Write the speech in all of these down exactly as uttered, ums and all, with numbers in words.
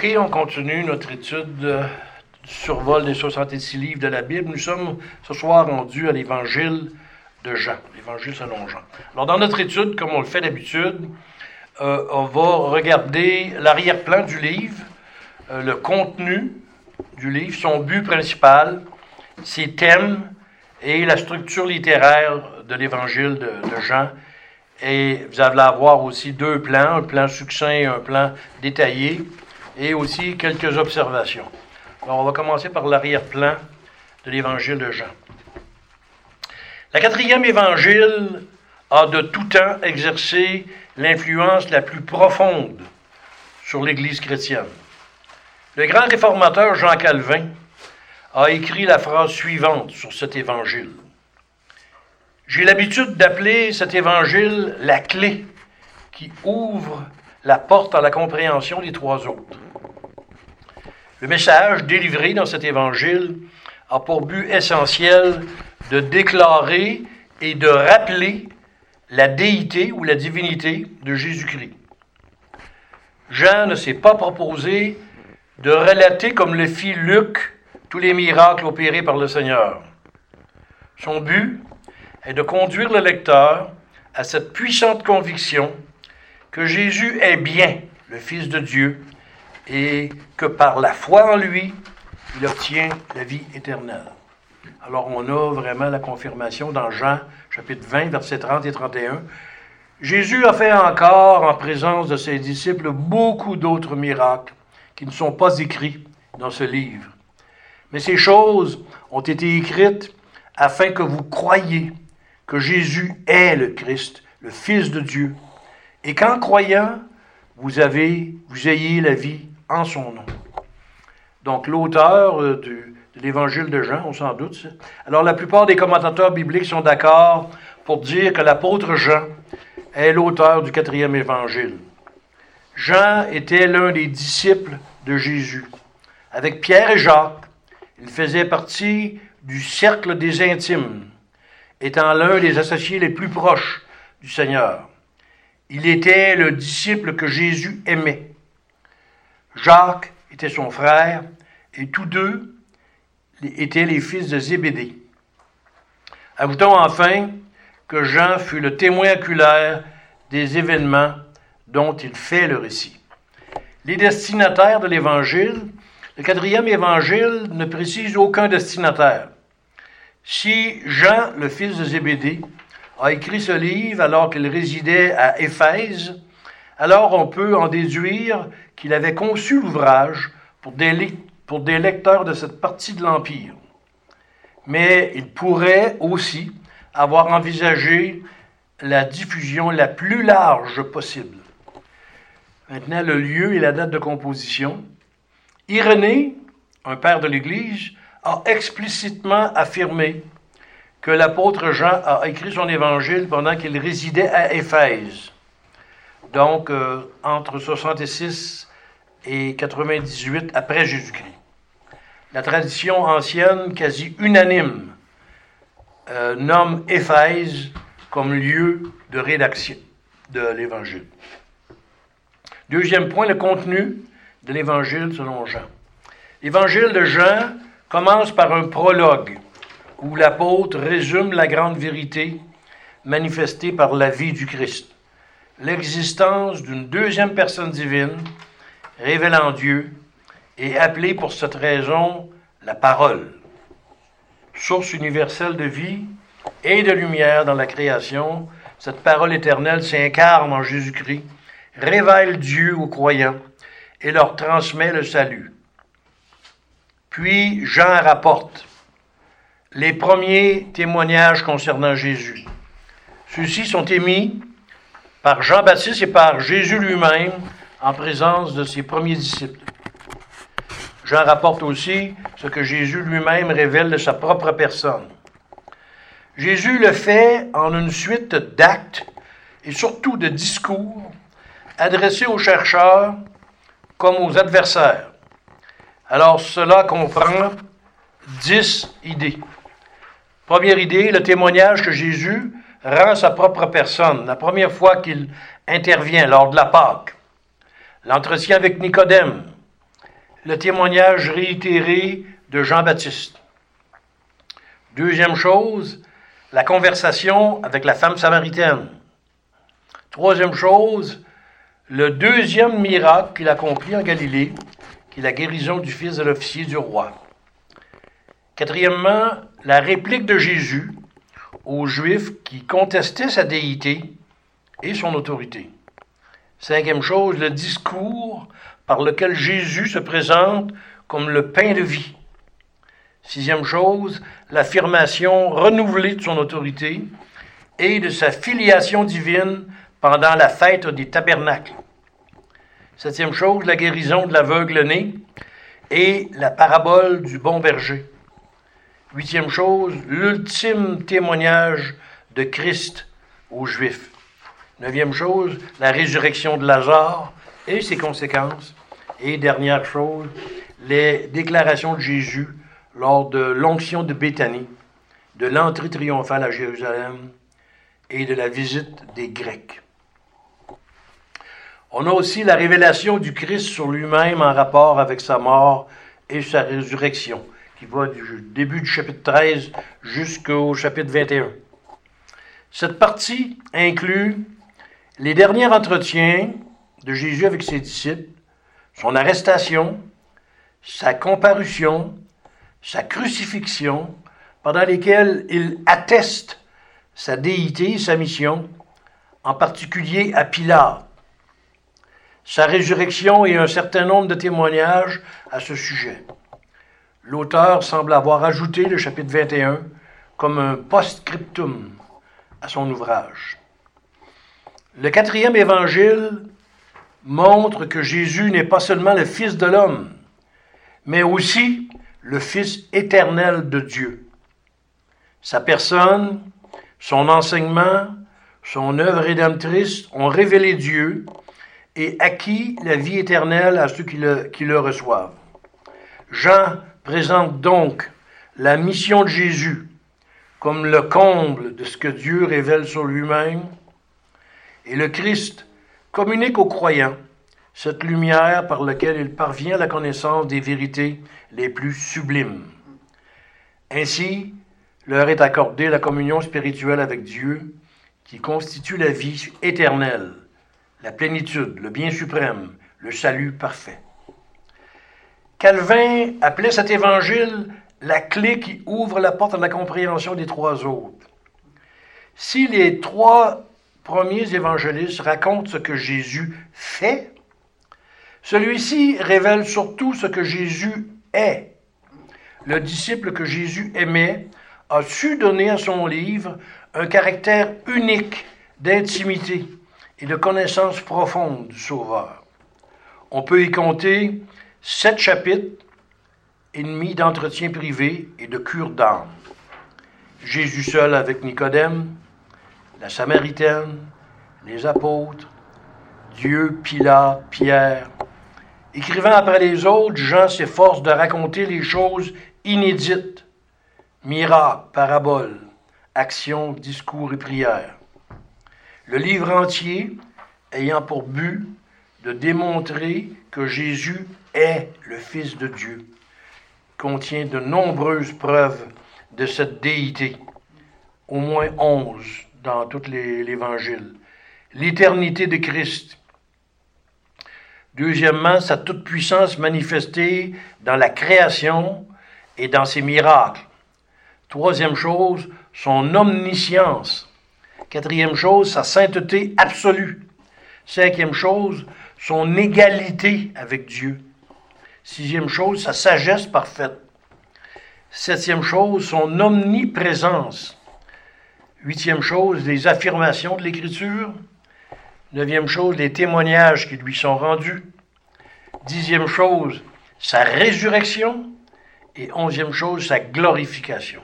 OK, on continue notre étude euh, du survol des soixante-six livres de la Bible. Nous sommes ce soir rendus à l'Évangile de Jean, l'Évangile selon Jean. Alors, dans notre étude, comme on le fait d'habitude, euh, on va regarder l'arrière-plan du livre, euh, le contenu du livre, son but principal, ses thèmes et la structure littéraire de l'Évangile de, de Jean. Et vous allez avoir aussi deux plans, un plan succinct et un plan détaillé, et aussi quelques observations. Alors, on va commencer par l'arrière-plan de l'Évangile de Jean. La quatrième Évangile a de tout temps exercé l'influence la plus profonde sur l'Église chrétienne. Le grand réformateur Jean Calvin a écrit la phrase suivante sur cet Évangile. J'ai l'habitude d'appeler cet évangile la clé qui ouvre la porte à la compréhension des trois autres. Le message délivré dans cet évangile a pour but essentiel de déclarer et de rappeler la déité ou la divinité de Jésus-Christ. Jean ne s'est pas proposé de relater comme le fit Luc tous les miracles opérés par le Seigneur. Son but est de conduire le lecteur à cette puissante conviction que Jésus est bien le Fils de Dieu et que par la foi en lui, il obtient la vie éternelle. Alors on a vraiment la confirmation dans Jean, chapitre vingt, versets trente et trente et un. Jésus a fait encore, en présence de ses disciples, beaucoup d'autres miracles qui ne sont pas écrits dans ce livre. Mais ces choses ont été écrites afin que vous croyiez que Jésus est le Christ, le Fils de Dieu, et qu'en croyant, vous avez, vous ayez la vie en son nom. Donc, l'auteur euh, du, de l'Évangile de Jean, on s'en doute. Ça. Alors, la plupart des commentateurs bibliques sont d'accord pour dire que l'apôtre Jean est l'auteur du quatrième Évangile. Jean était l'un des disciples de Jésus. Avec Pierre et Jacques, il faisait partie du cercle des intimes, étant l'un des associés les plus proches du Seigneur. Il était le disciple que Jésus aimait. Jacques était son frère, et tous deux étaient les fils de Zébédée. Ajoutons enfin que Jean fut le témoin oculaire des événements dont il fait le récit. Les destinataires de l'Évangile, le quatrième Évangile ne précise aucun destinataire. Si Jean, le fils de Zébédée, a écrit ce livre alors qu'il résidait à Éphèse, alors on peut en déduire qu'il avait conçu l'ouvrage pour des, pour des lecteurs de cette partie de l'Empire. Mais il pourrait aussi avoir envisagé la diffusion la plus large possible. Maintenant, le lieu et la date de composition. Irénée, un père de l'Église, a explicitement affirmé que l'apôtre Jean a écrit son évangile pendant qu'il résidait à Éphèse, donc euh, entre soixante-six et quatre-vingt-dix-huit après Jésus-Christ. La tradition ancienne, quasi unanime, euh, nomme Éphèse comme lieu de rédaction de l'Évangile. Deuxième point, le contenu de l'Évangile selon Jean. L'Évangile de Jean commence par un prologue où l'apôtre résume la grande vérité manifestée par la vie du Christ, l'existence d'une deuxième personne divine révélant Dieu et appelée pour cette raison la parole, source universelle de vie et de lumière dans la création. Cette parole éternelle s'incarne en Jésus-Christ, révèle Dieu aux croyants et leur transmet le salut. Puis Jean rapporte les premiers témoignages concernant Jésus. Ceux-ci sont émis par Jean-Baptiste et par Jésus lui-même en présence de ses premiers disciples. Jean rapporte aussi ce que Jésus lui-même révèle de sa propre personne. Jésus le fait en une suite d'actes et surtout de discours adressés aux chercheurs comme aux adversaires. Alors, cela comprend dix idées. Première idée, le témoignage que Jésus rend sa propre personne, la première fois qu'il intervient lors de la Pâque. L'entretien avec Nicodème, le témoignage réitéré de Jean-Baptiste. Deuxième chose, la conversation avec la femme samaritaine. Troisième chose, le deuxième miracle qu'il accomplit en Galilée, qui est la guérison du fils de l'officier du roi. Quatrièmement, la réplique de Jésus aux Juifs qui contestaient sa déité et son autorité. Cinquième chose, le discours par lequel Jésus se présente comme le pain de vie. Sixième chose, l'affirmation renouvelée de son autorité et de sa filiation divine pendant la fête des tabernacles. Septième chose, la guérison de l'aveugle-né et la parabole du bon berger. Huitième chose, l'ultime témoignage de Christ aux Juifs. Neuvième chose, la résurrection de Lazare et ses conséquences. Et dernière chose, les déclarations de Jésus lors de l'onction de Béthanie, de l'entrée triomphale à Jérusalem et de la visite des Grecs. On a aussi la révélation du Christ sur lui-même en rapport avec sa mort et sa résurrection, qui va du début du chapitre treize jusqu'au chapitre vingt et un. Cette partie inclut les derniers entretiens de Jésus avec ses disciples, son arrestation, sa comparution, sa crucifixion, pendant lesquels il atteste sa déité et sa mission, en particulier à Pilate, sa résurrection et un certain nombre de témoignages à ce sujet. L'auteur semble avoir ajouté le chapitre vingt et un comme un post-scriptum à son ouvrage. Le quatrième évangile montre que Jésus n'est pas seulement le Fils de l'homme, mais aussi le Fils éternel de Dieu. Sa personne, son enseignement, son œuvre rédemptrice ont révélé Dieu et acquis la vie éternelle à ceux qui le, qui le reçoivent. Jean présente donc la mission de Jésus comme le comble de ce que Dieu révèle sur lui-même, et le Christ communique aux croyants cette lumière par laquelle il parvient à la connaissance des vérités les plus sublimes. Ainsi, leur est accordée la communion spirituelle avec Dieu, qui constitue la vie éternelle, la plénitude, le bien suprême, le salut parfait. Calvin appelait cet évangile la clé qui ouvre la porte à la compréhension des trois autres. Si les trois premiers évangélistes racontent ce que Jésus fait, celui-ci révèle surtout ce que Jésus est. Le disciple que Jésus aimait a su donner à son livre un caractère unique d'intimité et de connaissance profonde du Sauveur. On peut y compter sept chapitres et demi d'entretien privé et de cure d'âme. Jésus seul avec Nicodème, la Samaritaine, les apôtres, Dieu, Pilate, Pierre. Écrivant après les autres, Jean s'efforce de raconter les choses inédites, miracles, paraboles, actions, discours et prières. Le livre entier ayant pour but de démontrer que Jésus est le Fils de Dieu, contient de nombreuses preuves de cette déité, au moins onze dans tout l'Évangile. L'éternité de Christ. Deuxièmement, sa toute-puissance manifestée dans la création et dans ses miracles. Troisième chose, son omniscience. Quatrième chose, sa sainteté absolue. Cinquième chose, son égalité avec Dieu. Sixième chose, sa sagesse parfaite. Septième chose, son omniprésence. Huitième chose, les affirmations de l'Écriture. Neuvième chose, les témoignages qui lui sont rendus. Dixième chose, sa résurrection. Et onzième chose, sa glorification.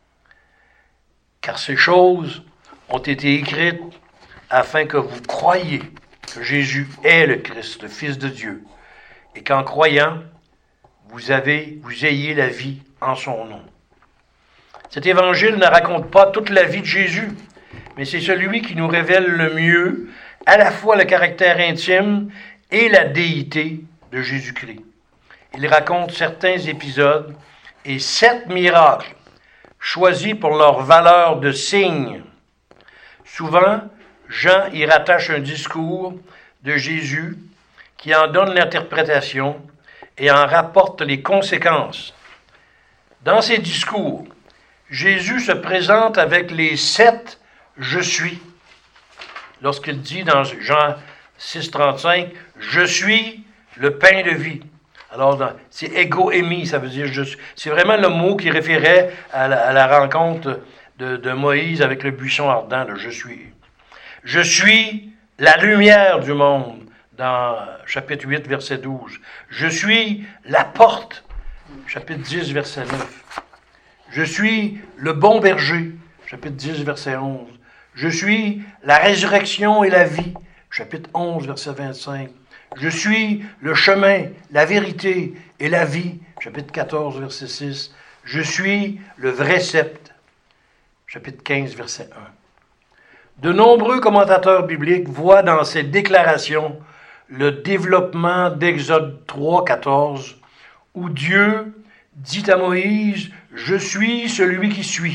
Car ces choses ont été écrites afin que vous croyiez que Jésus est le Christ, le Fils de Dieu, et qu'en croyant, vous avez, vous ayez la vie en son nom. Cet évangile ne raconte pas toute la vie de Jésus, mais c'est celui qui nous révèle le mieux à la fois le caractère intime et la déité de Jésus-Christ. il raconte certains épisodes et sept miracles choisis pour leur valeur de signe. Souvent, Jean y rattache un discours de Jésus qui en donne l'interprétation et en rapporte les conséquences. Dans ces discours, Jésus se présente avec les sept « je suis ». Lorsqu'il dit dans Jean six, trente-cinq, « Je suis le pain de vie ». Alors, c'est « ego émi », ça veut dire « je suis ». C'est vraiment le mot qui référait à la, à la rencontre de, de Moïse avec le buisson ardent, le « je suis ». « Je suis la lumière du monde », dans chapitre huit, verset douze. « Je suis la porte », chapitre dix, verset neuf. « Je suis le bon berger », chapitre dix, verset onze. « Je suis la résurrection et la vie », chapitre onze, verset vingt-cinq. « Je suis le chemin, la vérité et la vie », chapitre quatorze, verset six. « Je suis le vrai sceptre », chapitre quinze, verset un. De nombreux commentateurs bibliques voient dans cette déclaration le développement d'Exode trois, quatorze, où Dieu dit à Moïse « Je suis celui qui suis ».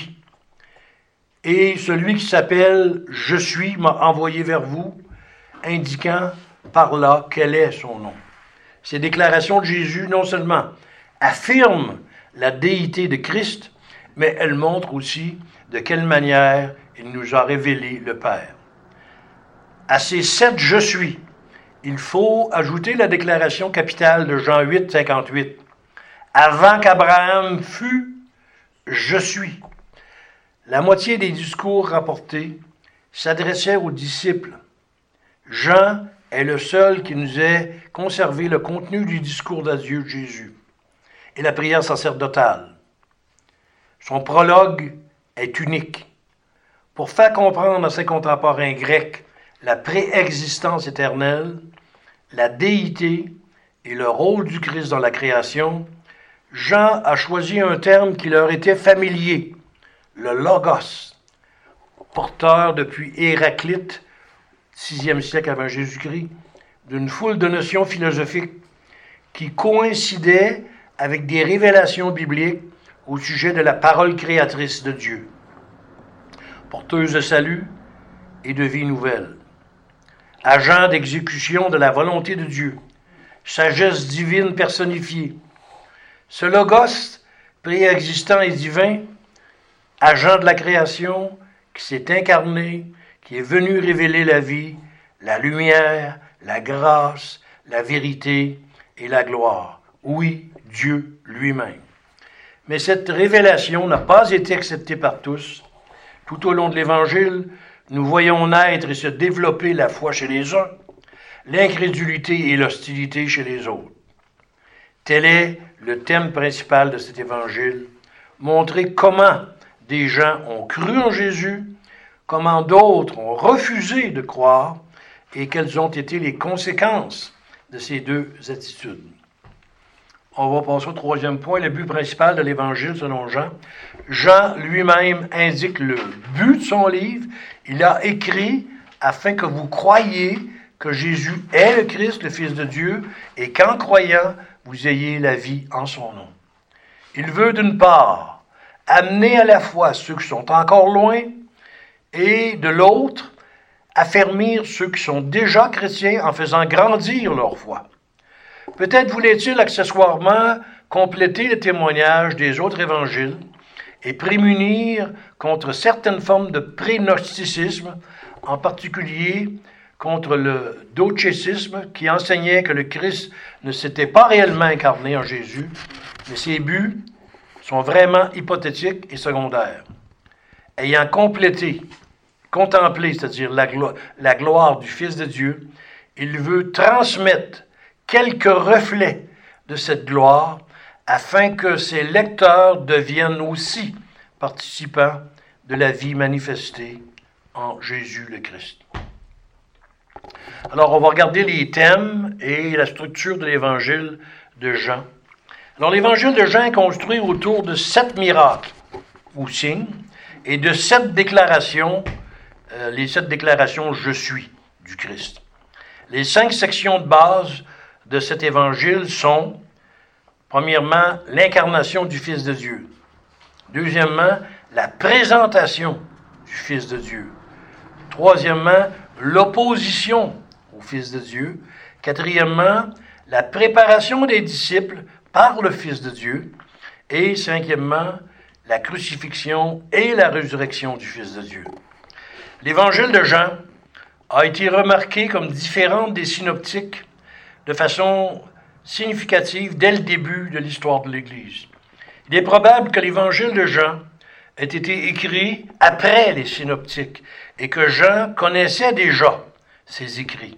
Et celui qui s'appelle « Je suis » m'a envoyé vers vous, indiquant par là quel est son nom. Ces déclarations de Jésus non seulement affirment la déité de Christ, mais elles montrent aussi de quelle manière il nous a révélé le Père. À ces sept « je suis », il faut ajouter la déclaration capitale de Jean huit, cinquante-huit. « Avant qu'Abraham fût, je suis ». La moitié des discours rapportés s'adressaient aux disciples. Jean est le seul qui nous ait conservé le contenu du discours d'adieu de Jésus et la prière sacerdotale. Son prologue est unique. Pour faire comprendre à ses contemporains grecs la préexistence éternelle, la déité et le rôle du Christ dans la création, Jean a choisi un terme qui leur était familier, le logos, porteur depuis Héraclite, sixième siècle avant Jésus-Christ, d'une foule de notions philosophiques qui coïncidaient avec des révélations bibliques au sujet de la parole créatrice de Dieu, porteuse de salut et de vie nouvelle, agent d'exécution de la volonté de Dieu, sagesse divine personnifiée. Ce logos préexistant et divin, agent de la création, qui s'est incarné, qui est venu révéler la vie, la lumière, la grâce, la vérité et la gloire. Oui, Dieu lui-même. Mais cette révélation n'a pas été acceptée par tous. Tout au long de l'Évangile, nous voyons naître et se développer la foi chez les uns, l'incrédulité et l'hostilité chez les autres. Tel est le thème principal de cet Évangile, montrer comment des gens ont cru en Jésus, comment d'autres ont refusé de croire et quelles ont été les conséquences de ces deux attitudes. On va passer au troisième point, le but principal de l'Évangile selon Jean. Jean lui-même indique le but de son livre. Il a écrit afin que vous croyiez que Jésus est le Christ, le Fils de Dieu, et qu'en croyant, vous ayez la vie en son nom. Il veut d'une part amener à la fois ceux qui sont encore loin et de l'autre, affermir ceux qui sont déjà chrétiens en faisant grandir leur foi. Peut-être voulait-il accessoirement compléter le témoignage des autres évangiles et prémunir contre certaines formes de prénosticisme, en particulier contre le docécisme qui enseignait que le Christ ne s'était pas réellement incarné en Jésus, mais ses buts sont vraiment hypothétiques et secondaires. Ayant complété, contemplé, c'est-à-dire la, glo- la gloire du Fils de Dieu, il veut transmettre quelques reflets de cette gloire afin que ses lecteurs deviennent aussi participants de la vie manifestée en Jésus le Christ. Alors, on va regarder les thèmes et la structure de l'évangile de Jean. Alors, l'évangile de Jean est construit autour de sept miracles ou signes et de sept déclarations, euh, les sept déclarations « Je suis » du Christ. Les cinq sections de base de cet évangile sont Premièrement, l'incarnation du Fils de Dieu. Deuxièmement, la présentation du Fils de Dieu. Troisièmement, l'opposition au Fils de Dieu. Quatrièmement, la préparation des disciples par le Fils de Dieu. Et cinquièmement, la crucifixion et la résurrection du Fils de Dieu. L'Évangile de Jean a été remarqué comme différent des synoptiques de façon significative dès le début de l'histoire de l'Église. Il est probable que l'Évangile de Jean ait été écrit après les synoptiques et que Jean connaissait déjà ces écrits.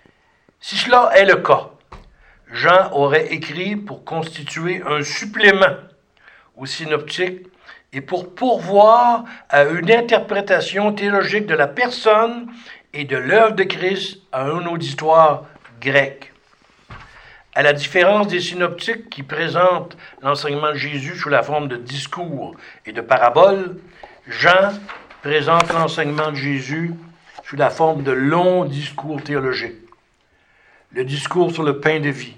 Si cela est le cas, Jean aurait écrit pour constituer un supplément aux synoptiques et pour pourvoir à une interprétation théologique de la personne et de l'œuvre de Christ à un auditoire grec. À la différence des synoptiques qui présentent l'enseignement de Jésus sous la forme de discours et de paraboles, Jean présente l'enseignement de Jésus sous la forme de longs discours théologiques. Le discours sur le pain de vie,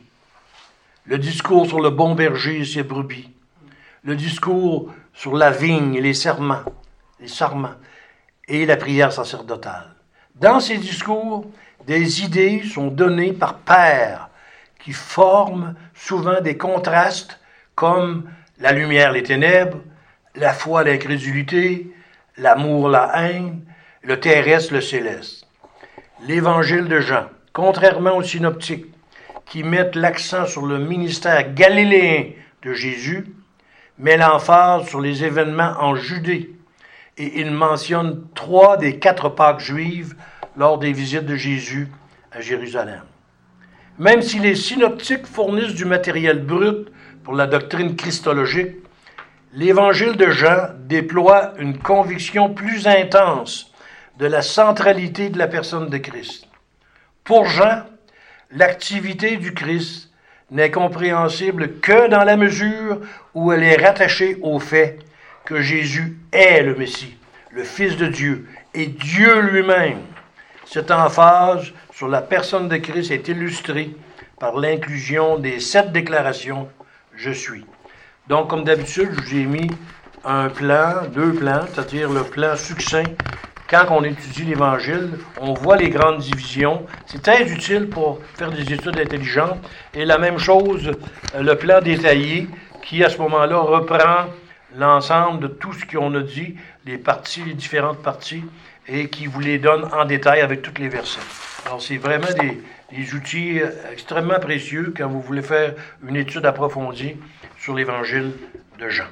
le discours sur le bon berger et ses brebis, le discours sur la vigne et les serments, les sarments et la prière sacerdotale. Dans ces discours, des idées sont données par paires qui forment souvent des contrastes comme la lumière, les ténèbres, la foi, l'incrédulité, l'amour, la haine, le terrestre, le céleste. L'Évangile de Jean, contrairement aux synoptiques qui mettent l'accent sur le ministère galiléen de Jésus, met l'emphase sur les événements en Judée et il mentionne trois des quatre Pâques juives lors des visites de Jésus à Jérusalem. Même si les synoptiques fournissent du matériel brut pour la doctrine christologique, l'Évangile de Jean déploie une conviction plus intense de la centralité de la personne de Christ. Pour Jean, l'activité du Christ n'est compréhensible que dans la mesure où elle est rattachée au fait que Jésus est le Messie, le Fils de Dieu, et Dieu lui-même. Cette emphase sur la personne de Christ est illustrée par l'inclusion des sept déclarations « Je suis ». Donc, comme d'habitude, je vous ai mis un plan, deux plans, c'est-à-dire le plan succinct. Quand on étudie l'Évangile, on voit les grandes divisions. C'est très utile pour faire des études intelligentes. Et la même chose, le plan détaillé, qui à ce moment-là reprend l'ensemble de tout ce qu'on a dit, les parties, les différentes parties, et qui vous les donne en détail avec tous les versets. Alors, c'est vraiment des, des outils extrêmement précieux quand vous voulez faire une étude approfondie sur l'Évangile de Jean.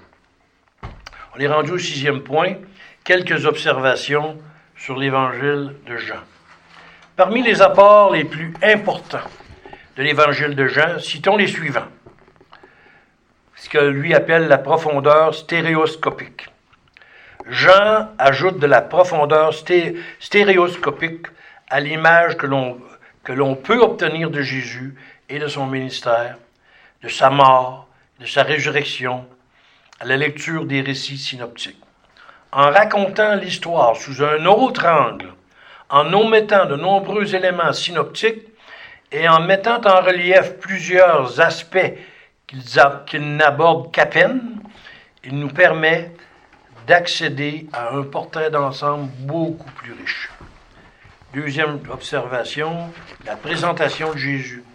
On est rendu au sixième point, quelques observations sur l'Évangile de Jean. Parmi les apports les plus importants de l'Évangile de Jean, citons les suivants. Ce que lui appelle la profondeur stéréoscopique. Jean ajoute de la profondeur sté- stéréoscopique à l'image que l'on, que l'on peut obtenir de Jésus et de son ministère, de sa mort, de sa résurrection, à la lecture des récits synoptiques. En racontant l'histoire sous un autre angle, en omettant de nombreux éléments synoptiques et en mettant en relief plusieurs aspects qu'ils, a, qu'ils n'abordent qu'à peine, il nous permet d'accéder à un portrait d'ensemble beaucoup plus riche. Deuxième observation, la présentation de Jésus.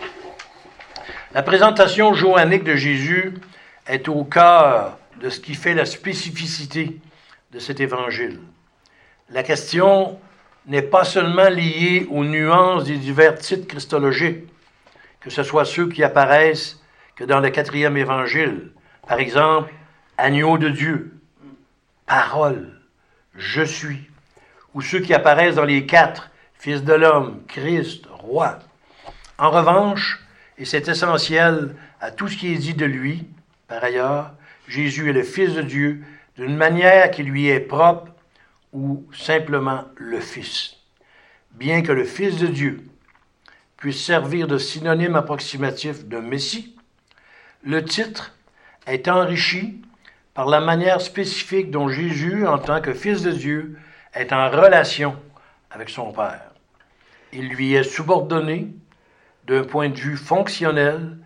La présentation johannique de Jésus est au cœur de ce qui fait la spécificité de cet évangile. La question n'est pas seulement liée aux nuances des divers titres christologiques, que ce soit ceux qui apparaissent que dans le quatrième évangile, par exemple, agneau de Dieu, parole, je suis, ou ceux qui apparaissent dans les quatre, Fils de l'homme, Christ, roi. En revanche, et c'est essentiel à tout ce qui est dit de lui, par ailleurs, Jésus est le Fils de Dieu d'une manière qui lui est propre ou simplement le Fils. Bien que le Fils de Dieu puisse servir de synonyme approximatif de Messie, le titre est enrichi par la manière spécifique dont Jésus, en tant que Fils de Dieu, est en relation avec son Père. Il lui est subordonné d'un point de vue fonctionnel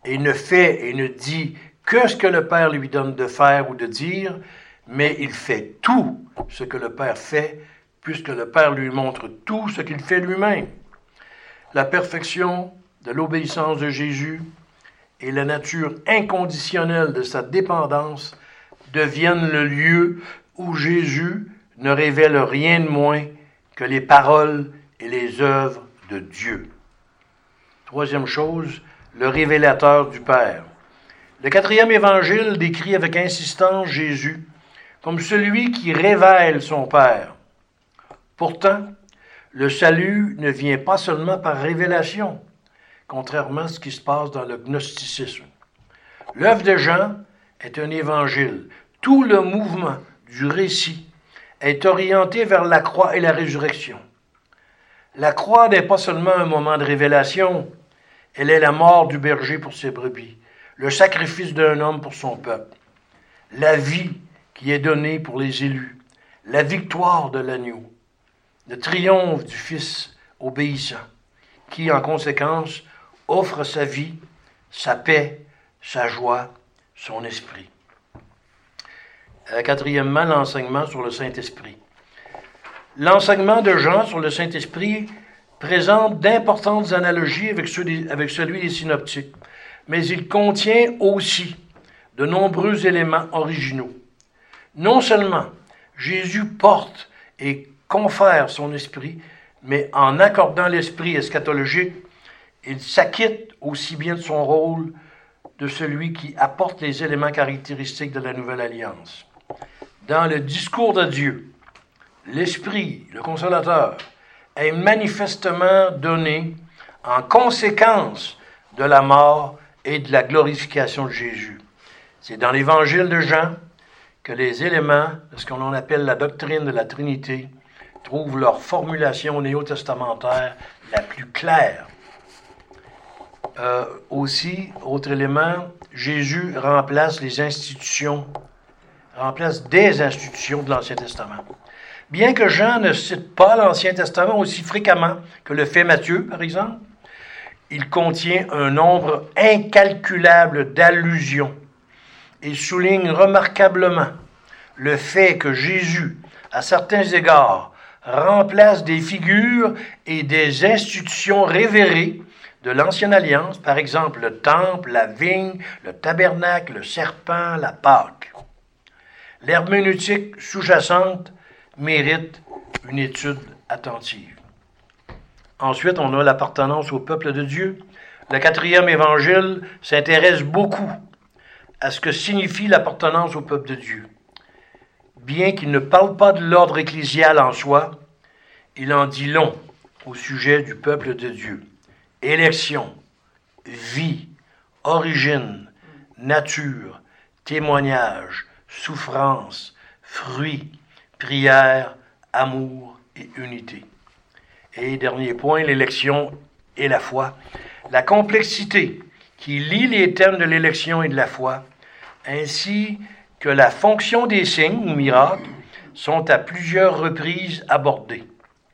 et ne fait et ne dit que ce que le Père lui donne de faire ou de dire, mais il fait tout ce que le Père fait, puisque le Père lui montre tout ce qu'il fait lui-même. La perfection de l'obéissance de Jésus et la nature inconditionnelle de sa dépendance deviennent le lieu où Jésus ne révèle rien de moins que les paroles et les œuvres de Dieu. Troisième chose, le révélateur du Père. Le quatrième évangile décrit avec insistance Jésus comme celui qui révèle son Père. Pourtant, le salut ne vient pas seulement par révélation, contrairement à ce qui se passe dans le gnosticisme. L'œuvre de Jean est un évangile. Tout le mouvement du récit est orienté vers la croix et la résurrection. La croix n'est pas seulement un moment de révélation, elle est la mort du berger pour ses brebis, le sacrifice d'un homme pour son peuple, la vie qui est donnée pour les élus, la victoire de l'agneau, le triomphe du Fils obéissant, qui, en conséquence, offre sa vie, sa paix, sa joie, son esprit. Euh, quatrièmement, l'enseignement sur le Saint-Esprit. L'enseignement de Jean sur le Saint-Esprit présente d'importantes analogies avec, ceux des, avec celui des synoptiques, mais il contient aussi de nombreux éléments originaux. Non seulement Jésus porte et confère son esprit, mais en accordant l'esprit eschatologique, il s'acquitte aussi bien de son rôle de celui qui apporte les éléments caractéristiques de la Nouvelle Alliance. Dans le discours de Dieu, l'Esprit, le Consolateur, est manifestement donné en conséquence de la mort et de la glorification de Jésus. C'est dans l'Évangile de Jean que les éléments de ce qu'on appelle la doctrine de la Trinité trouvent leur formulation néo-testamentaire la plus claire. Euh, aussi, autre élément, Jésus remplace les institutions, remplace des institutions de l'Ancien Testament. Bien que Jean ne cite pas l'Ancien Testament aussi fréquemment que le fait Matthieu, par exemple, il contient un nombre incalculable d'allusions et souligne remarquablement le fait que Jésus, à certains égards, remplace des figures et des institutions révérées de l'Ancienne Alliance, par exemple le temple, la vigne, le tabernacle, le serpent, la Pâque. L'herméneutique sous-jacente mérite une étude attentive. Ensuite, on a l'appartenance au peuple de Dieu. Le quatrième évangile s'intéresse beaucoup à ce que signifie l'appartenance au peuple de Dieu. Bien qu'il ne parle pas de l'ordre ecclésial en soi, il en dit long au sujet du peuple de Dieu. Élection, vie, origine, nature, témoignage, souffrance, fruit, prière, amour et unité. Et dernier point, l'élection et la foi. La complexité qui lie les thèmes de l'élection et de la foi, ainsi que la fonction des signes ou miracles, sont à plusieurs reprises abordées.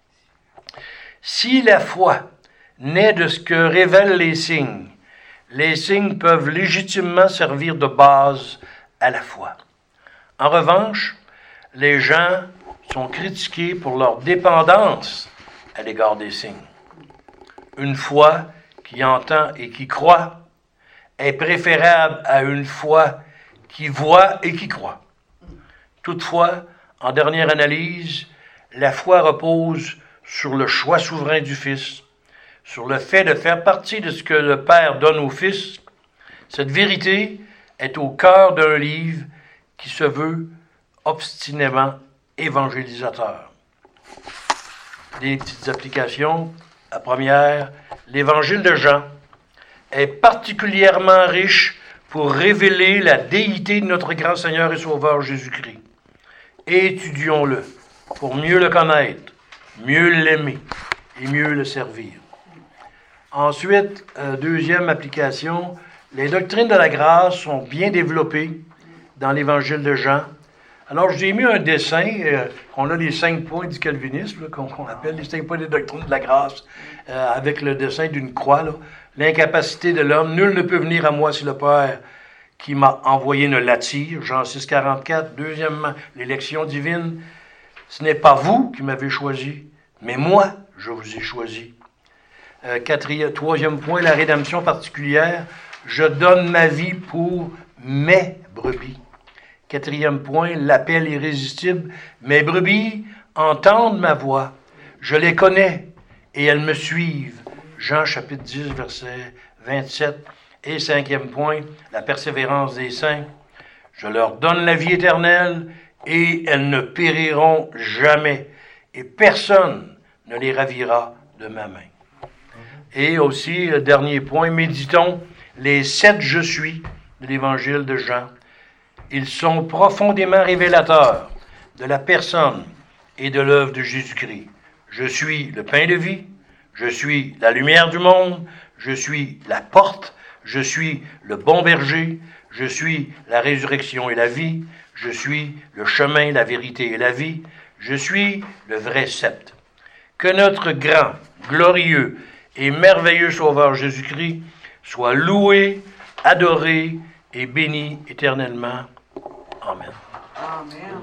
Si la foi naît de ce que révèlent les signes, les signes peuvent légitimement servir de base à la foi. En revanche, les gens sont critiqués pour leur dépendance à l'égard des signes. Une foi qui entend et qui croit est préférable à une foi qui voit et qui croit. Toutefois, en dernière analyse, la foi repose sur le choix souverain du Fils, sur le fait de faire partie de ce que le Père donne au Fils. Cette vérité est au cœur d'un livre qui se veut obstinément évangélisateur. Des petites applications. La première, l'Évangile de Jean est particulièrement riche pour révéler la déité de notre grand Seigneur et Sauveur Jésus-Christ. Étudions-le pour mieux le connaître, mieux l'aimer et mieux le servir. Ensuite, euh, deuxième application, les doctrines de la grâce sont bien développées dans l'Évangile de Jean. Alors, j'ai mis un dessin, euh, on a les cinq points du calvinisme, là, qu'on, qu'on appelle les cinq points des doctrines de la grâce, euh, avec le dessin d'une croix, là, l'incapacité de l'homme. Nul ne peut venir à moi si le Père qui m'a envoyé ne l'attire. Jean six, quarante-quatre. Deuxièmement, l'élection divine. Ce n'est pas vous qui m'avez choisi, mais moi, je vous ai choisi. Euh, quatrième, troisième point, la rédemption particulière. Je donne ma vie pour mes brebis. Quatrième point, l'appel irrésistible. Mes brebis entendent ma voix. Je les connais et elles me suivent. Jean chapitre dix, verset vingt-sept. Et cinquième point, la persévérance des saints. Je leur donne la vie éternelle et elles ne périront jamais. Et personne ne les ravira de ma main. Et aussi, le dernier point, méditons les sept je suis de l'évangile de Jean. Ils sont profondément révélateurs de la personne et de l'œuvre de Jésus-Christ. Je suis le pain de vie, je suis la lumière du monde, je suis la porte, je suis le bon berger, je suis la résurrection et la vie, je suis le chemin, la vérité et la vie, je suis le vrai sceptre. Que notre grand, glorieux et merveilleux Sauveur Jésus-Christ soit loué, adoré et béni éternellement. Amen. Amen.